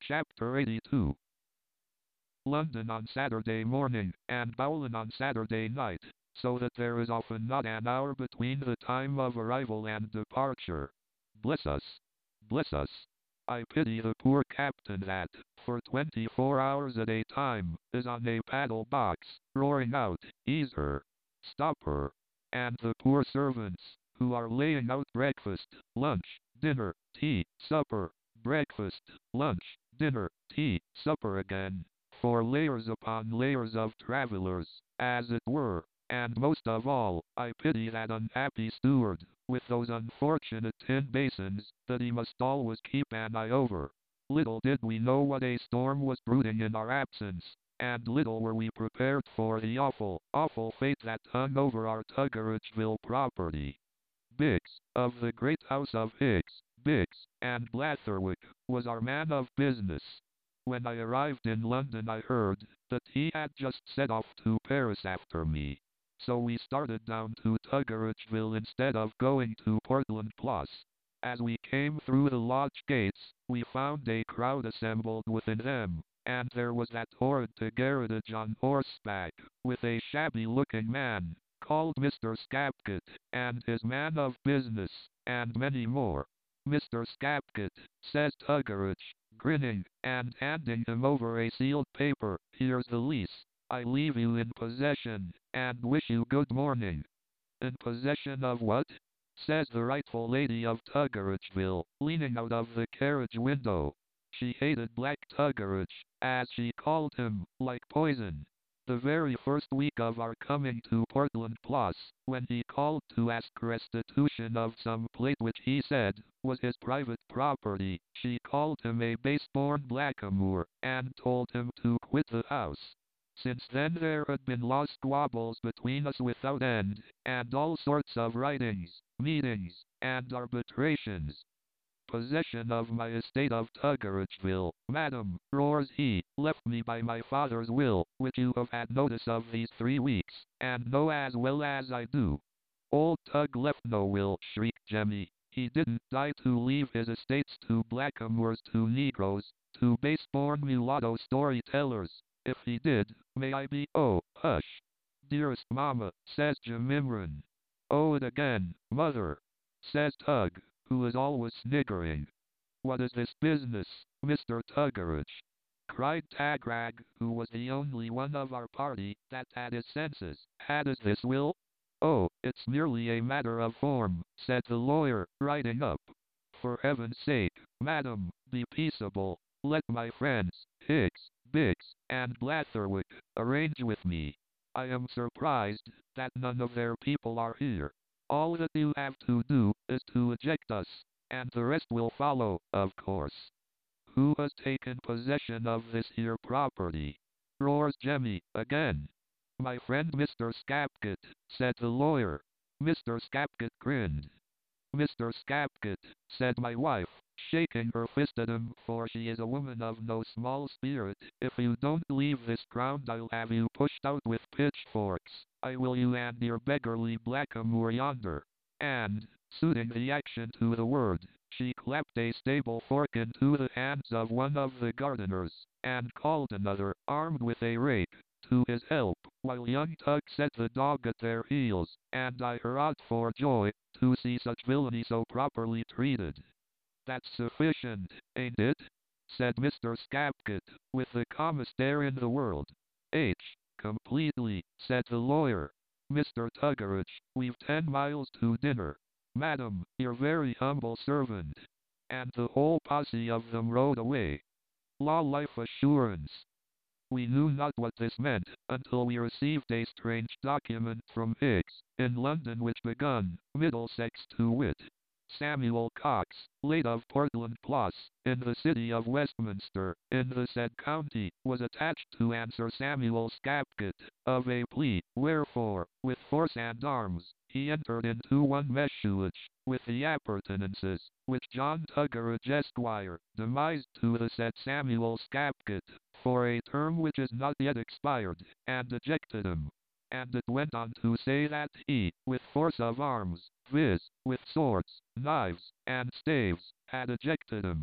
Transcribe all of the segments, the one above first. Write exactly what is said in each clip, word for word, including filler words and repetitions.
Chapter eighty-two. London on Saturday morning, and Bowling on Saturday night, so that there is often not an hour between the time of arrival and departure. Bless us! Bless us! I pity the poor captain that, for twenty-four hours at a time, is on a paddle box, roaring out, "Ease her! Stop her!" And the poor servants, who are laying out breakfast, lunch, dinner, tea, supper, breakfast, lunch, dinner, tea, supper again, for layers upon layers of travellers, as it were. And most of all, I pity that unhappy steward, with those unfortunate tin basins, that he must always keep an eye over. Little did we know what a storm was brooding in our absence, and little were we prepared for the awful, awful fate that hung over our Tuggeridgeville property. Biggs, of the great house of Higgs, Biggs, and Blatherwick, was our man of business. When I arrived in London I heard that he had just set off to Paris after me. So we started down to Tuggeridgeville instead of going to Portland Place. As we came through the lodge gates, we found a crowd assembled within them, and there was that horrid Tuggeridge on horseback, with a shabby-looking man, called Mister Scapkett, and his man of business, and many more. "Mister Scapkett," says Tuggeridge, grinning, and handing him over a sealed paper, "here's the lease. I leave you in possession, and wish you good morning." "In possession of what?" says the rightful lady of Tuggeridgeville, leaning out of the carriage window. She hated Black Tuggeridge, as she called him, like poison. The very first week of our coming to Portland Place, when he called to ask restitution of some plate which he said was his private property, she called him a base-born blackamoor, and told him to quit the house. Since then there had been law squabbles between us without end, and all sorts of writings, meetings, and arbitrations. "Possession of my estate of Tuggeridgeville, madam," roars he, "left me by my father's will, which you have had notice of these three weeks, and know as well as I do." "Old Tug left no will," shrieked Jemmy. "He didn't die to leave his estates to blackamoors, to negroes, to base-born mulatto storytellers. If he did, may I be—" "Oh, hush, dearest mamma," says Jemimran. "Oh, it again, mother," says Tug, who is always sniggering. "What is this business, Mister Tuggeridge?" cried Tagrag, who was the only one of our party that had his senses. "Had is this will?" "Oh, it's merely a matter of form," said the lawyer, riding up. "For heaven's sake, madam, be peaceable. Let my friends, Higgs, Biggs, and Blatherwick, arrange with me. I am surprised that none of their people are here. All that you have to do is to eject us, and the rest will follow, of course." "Who has taken possession of this here property?" roars Jemmy, again. "My friend Mister Scapkett," said the lawyer. Mister Scapkett grinned. "Mister Scapkett," said my wife, shaking her fist at him, for she is a woman of no small spirit, "if you don't leave this ground I'll have you pushed out with pitchforks. I will you and your beggarly blackamoor yonder." And, suiting the action to the word, she clapped a stable fork into the hands of one of the gardeners, and called another, armed with a rake, to his help, while young Tug set the dog at their heels, and I hurrahed for joy, to see such villainy so properly treated. "That's sufficient, ain't it?" said Mister Scapkett, with the calmest air in the world. "H, completely," said the lawyer. "Mister Tuggeridge, we've ten miles to dinner. Madam, your very humble servant." And the whole posse of them rode away. Law life assurance. We knew not what this meant, until we received a strange document from Higgs, in London, which begun, Middlesex to wit. Samuel Cox, late of Portland Place, in the city of Westminster, in the said county, was attached to answer Samuel Scapkett, of a plea, wherefore, with force and arms, he entered into one messuage, with the appurtenances, which John Tuggeridge Esquire, demised to the said Samuel Scapkett, for a term which is not yet expired, and ejected him. And it went on to say that he, with force of arms, viz., with swords, knives, and staves, had ejected him.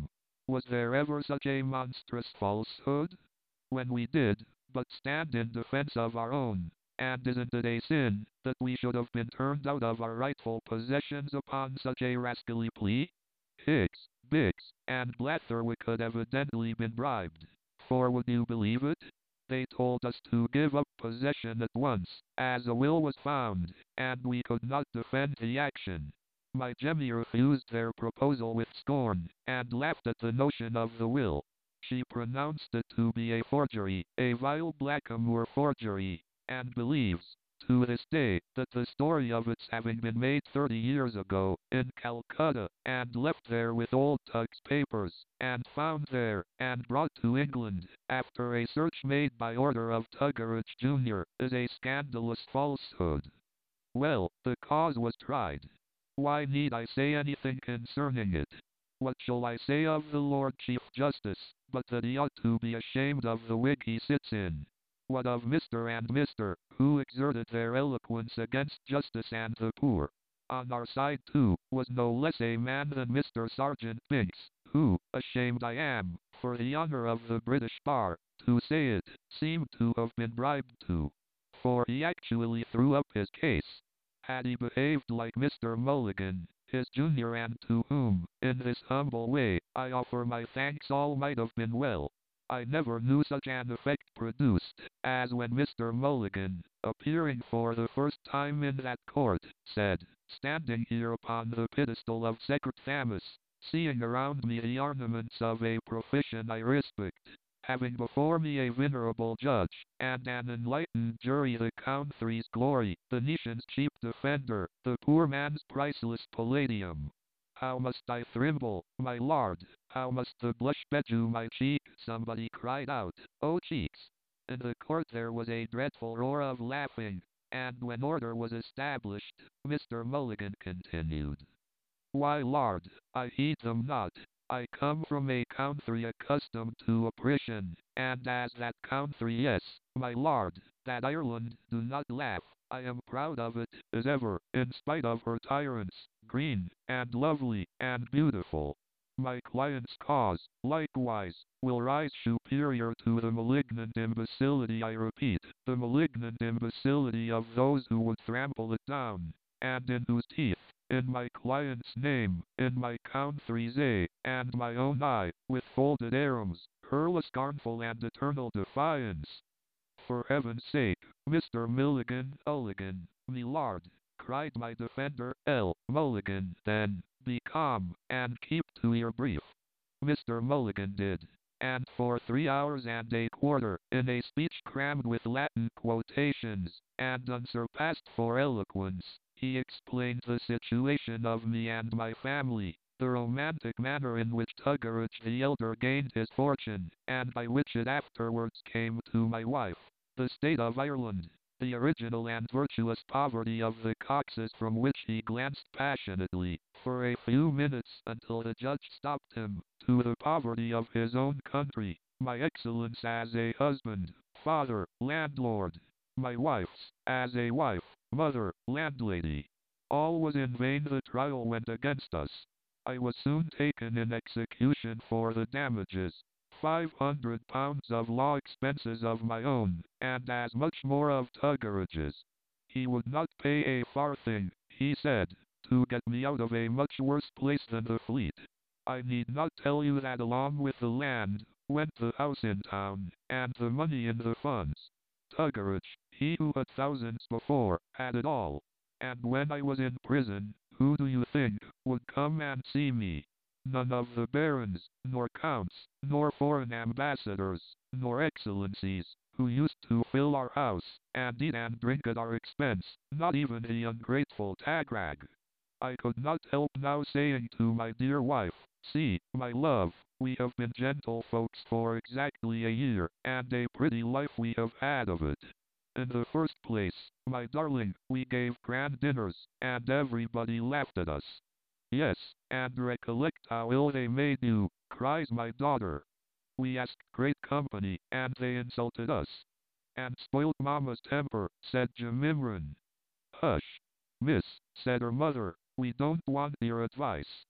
Was there ever such a monstrous falsehood? When we did but stand in defense of our own, and isn't it a sin that we should have been turned out of our rightful possessions upon such a rascally plea? Hicks, Biggs, and Blatherwick had evidently been bribed, for would you believe it? They told us to give up possession at once, as a will was found, and we could not defend the action. My Jemmy refused their proposal with scorn, and laughed at the notion of the will. She pronounced it to be a forgery, a vile blackamoor forgery, and believes, to this day, that the story of its having been made thirty years ago, in Calcutta, and left there with old Tug's papers, and found there, and brought to England, after a search made by order of Tuggeridge Junior, is a scandalous falsehood. Well, the cause was tried. Why need I say anything concerning it? What shall I say of the Lord Chief Justice, but that he ought to be ashamed of the wig he sits in? What of Mister and Mister, who exerted their eloquence against justice and the poor? On our side, too, was no less a man than Mister Sergeant Binks, who, ashamed I am, for the honor of the British bar, to say it, seemed to have been bribed to. For he actually threw up his case. Had he behaved like Mister Mulligan, his junior, and to whom, in this humble way, I offer my thanks, all might have been well. I never knew such an effect produced, as when Mister Mulligan, appearing for the first time in that court, said, standing here upon the pedestal of Sacred Thamus, seeing around me the ornaments of a profession I respect, having before me a venerable judge, and an enlightened jury, the country's glory, the nation's chief defender, the poor man's priceless palladium. How must I tremble, my lord, how must the blush bedew my cheek? Somebody cried out, "Oh, cheeks!" In the court there was a dreadful roar of laughing, and when order was established, Mister Mulligan continued, "Why, lord, I heed them not. I come from a country accustomed to oppression, and as that country, yes, my lord, that Ireland, do not laugh, I am proud of it, as ever, in spite of her tyrants, green, and lovely, and beautiful. My client's cause, likewise, will rise superior to the malignant imbecility, I repeat, the malignant imbecility of those who would trample it down, and in whose teeth, in my client's name, in my country's A, and my own eye, with folded arms, hurl a scornful and eternal defiance. For heaven's sake, Mister Milligan, Ulligan, me lord," cried my defender, L. Mulligan, "then, be calm, and keep to your brief." Mister Mulligan did, and for three hours and a quarter, in a speech crammed with Latin quotations, and unsurpassed for eloquence, he explained the situation of me and my family, the romantic manner in which Tuggeridge the elder gained his fortune, and by which it afterwards came to my wife, the state of Ireland, the original and virtuous poverty of the Coxes, from which he glanced passionately, for a few minutes, until the judge stopped him, to the poverty of his own country, my excellence as a husband, father, landlord, my wife's, as a wife, mother, landlady. All was in vain, the trial went against us. I was soon taken in execution for the damages, five hundred pounds of law expenses of my own, and as much more of Tuggeridge's. He would not pay a farthing, he said, to get me out of a much worse place than the Fleet. I need not tell you that along with the land, went the house in town, and the money in the funds. Tuggeridge, he who had thousands before, had it all. And when I was in prison, who do you think would come and see me? None of the barons, nor counts, nor foreign ambassadors, nor excellencies, who used to fill our house, and eat and drink at our expense, not even the ungrateful Tagrag. I could not help now saying to my dear wife, "See, my love, we have been gentlefolks for exactly a year, and a pretty life we have had of it. In the first place, my darling, we gave grand dinners, and everybody laughed at us." "Yes, and recollect how ill they made you," cries my daughter. "We asked great company, and they insulted us." "And spoilt mamma's temper," said Jemimran. "Hush, miss," said her mother, "we don't want your advice."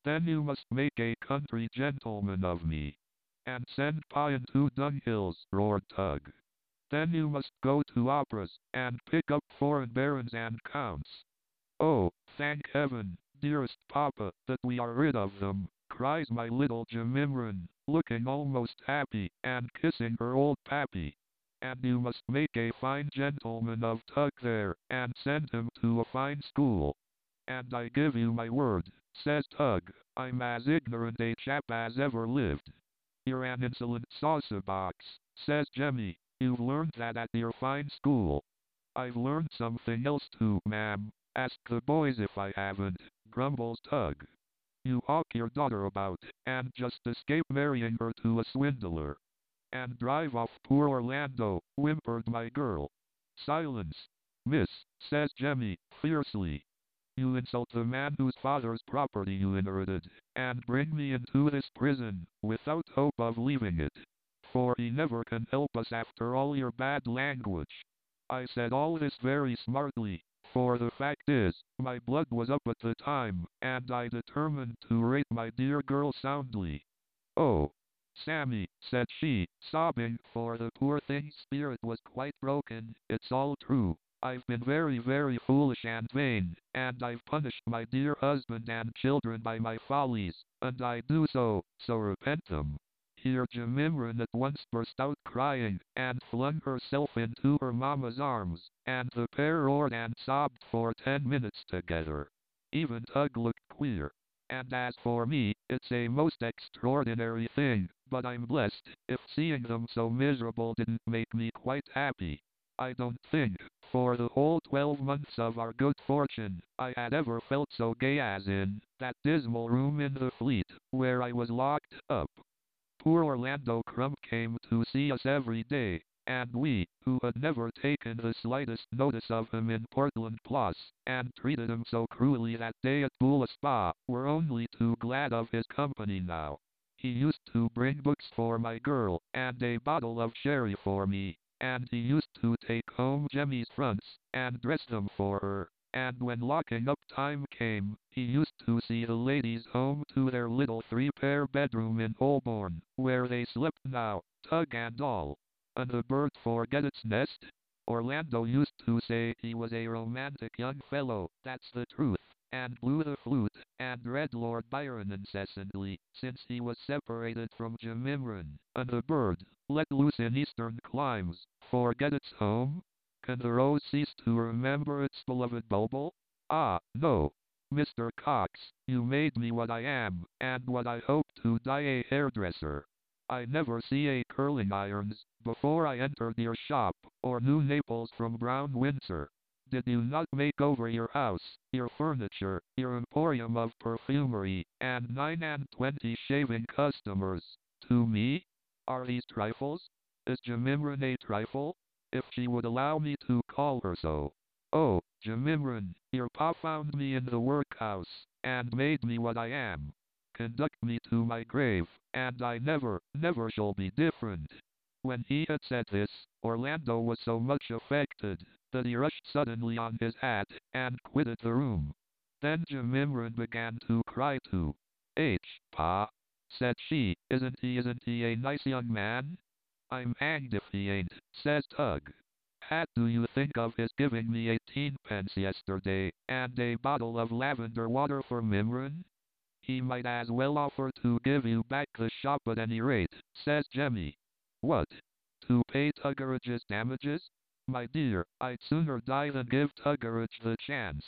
Then you must make a country gentleman of me, and send Pa into dunghills, roared Tug. Then you must go to operas, and pick up foreign barons and counts. Oh, thank heaven, dearest papa, that we are rid of them, cries my little Jemimran, looking almost happy, and kissing her old pappy. And you must make a fine gentleman of Tug there, and send him to a fine school. And I give you my word, says Tug, I'm as ignorant a chap as ever lived. You're an insolent saucer box, says Jemmy. You've learned that at your fine school. I've learned something else too, ma'am. Ask the boys if I haven't, grumbles Tug. You hawk your daughter about, and just escape marrying her to a swindler. And drive off poor Orlando, whimpered my girl. Silence, miss, says Jemmy, fiercely. You insult the man whose father's property you inherited, and bring me into this prison, without hope of leaving it. For he never can help us after all your bad language. I said all this very smartly, for the fact is, my blood was up at the time, and I determined to rape my dear girl soundly. Oh, Sammy, said she, sobbing, for the poor thing's spirit was quite broken, it's all true. I've been very, very foolish and vain, and I've punished my dear husband and children by my follies, and I do so, so repent them. Here Jemimran at once burst out crying, and flung herself into her mamma's arms, and the pair roared and sobbed for ten minutes together. Even Tug looked queer. And as for me, it's a most extraordinary thing, but I'm blessed if seeing them so miserable didn't make me quite happy. I don't think, for the whole twelve months of our good fortune, I had ever felt so gay as in that dismal room in the Fleet, where I was locked up. Poor Orlando Crump came to see us every day, and we, who had never taken the slightest notice of him in Portland Place, and treated him so cruelly that day at Bula Spa, were only too glad of his company now. He used to bring books for my girl, and a bottle of sherry for me, and he used to take home Jemmy's fronts, and dress them for her, and when locking up time came, he used to see the ladies home to their little three-pair bedroom in Holborn, where they slept now, Tug and all. And the bird forget its nest? Orlando used to say he was a romantic young fellow, that's the truth, and blew the flute, and read Lord Byron incessantly, since he was separated from Jemimran. And the bird, let loose in eastern climes, forget its home? Can the rose cease to remember its beloved bulbul? Ah, no. Mister Cox, you made me what I am, and what I hope to die, a hairdresser. I never see a curling irons, before I entered your shop, or new Naples from Brown Windsor. Did you not make over your house, your furniture, your emporium of perfumery, and nine and twenty shaving customers, to me? Are these trifles? Is Jemimran a trifle? If she would allow me to call her so. Oh, Jemimran, your pa found me in the workhouse, and made me what I am. Conduct me to my grave, and I never, never shall be different. When he had said this, Orlando was so much affected, that he rushed suddenly on his hat, and quitted the room. Then Jemimran began to cry too. H, pa, said she, isn't he, isn't he a nice young man? I'm hanged if he ain't, says Tug. Hat do you think of his giving me eighteen pence yesterday, and a bottle of lavender water for Mimran? He might as well offer to give you back the shop at any rate, says Jemmy. What? To pay Tuggeridge's damages? My dear, I'd sooner die than give Tuggeridge the chance.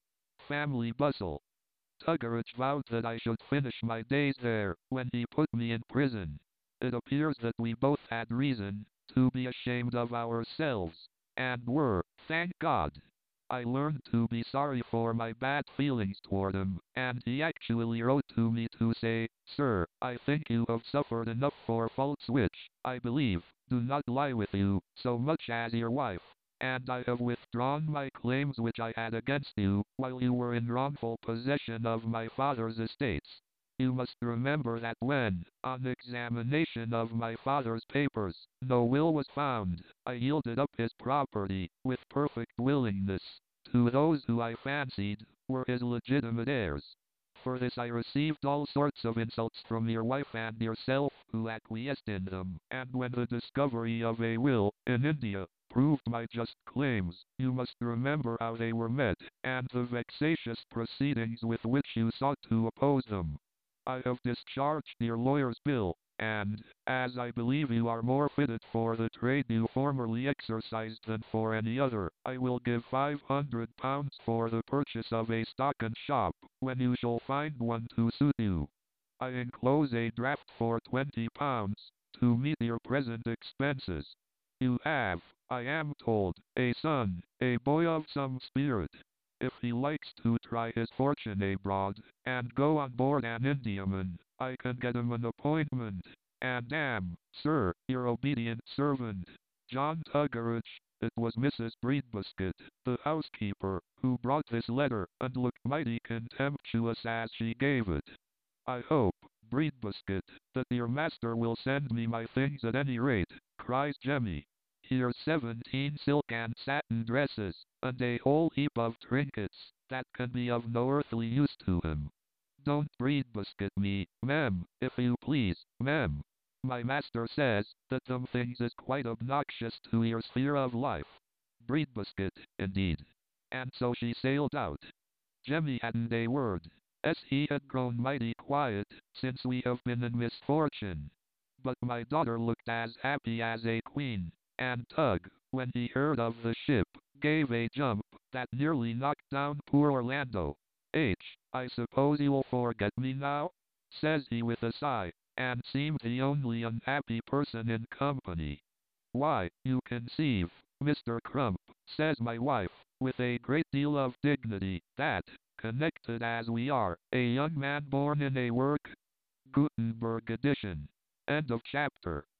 Family bustle. Tuggeridge vowed that I should finish my days there, when he put me in prison. It appears that we both had reason to be ashamed of ourselves, and were, thank God. I learned to be sorry for my bad feelings toward him, and he actually wrote to me to say, Sir, I think you have suffered enough for faults which, I believe, do not lie with you, so much as your wife, and I have withdrawn my claims which I had against you, while you were in wrongful possession of my father's estates. You must remember that when, on examination of my father's papers, no will was found, I yielded up his property, with perfect willingness, to those who I fancied were his legitimate heirs. For this I received all sorts of insults from your wife and yourself, who acquiesced in them, and when the discovery of a will, in India, proved my just claims, you must remember how they were met, and the vexatious proceedings with which you sought to oppose them. I have discharged your lawyer's bill, and, as I believe you are more fitted for the trade you formerly exercised than for any other, I will give five hundred pounds for the purchase of a stock and shop, when you shall find one to suit you. I enclose a draft for twenty pounds, to meet your present expenses. You have, I am told, a son, a boy of some spirit. If he likes to try his fortune abroad, and go on board an Indiaman, I can get him an appointment, and am, sir, your obedient servant, John Tuggeridge. It was Missus Breedbusket, the housekeeper, who brought this letter, and looked mighty contemptuous as she gave it. I hope, Breedbusket, that your master will send me my things at any rate, cries Jemmy. Here's seventeen silk and satin dresses, and a whole heap of trinkets, that can be of no earthly use to him. Don't Breedbusket me, ma'am, if you please, ma'am. My master says, that them things is quite obnoxious to your sphere of life. Breedbusket, indeed. And so she sailed out. Jemmy hadn't a word, as he had grown mighty quiet, since we have been in misfortune. But my daughter looked as happy as a queen, and Tug, when he heard of the ship, gave a jump, that nearly knocked down poor Orlando. H, I suppose you'll forget me now? Says he with a sigh, and seemed the only unhappy person in company. Why, you conceive, Mister Crump, says my wife, with a great deal of dignity, that, connected as we are, a young man born in a work. Gutenberg edition. End of chapter.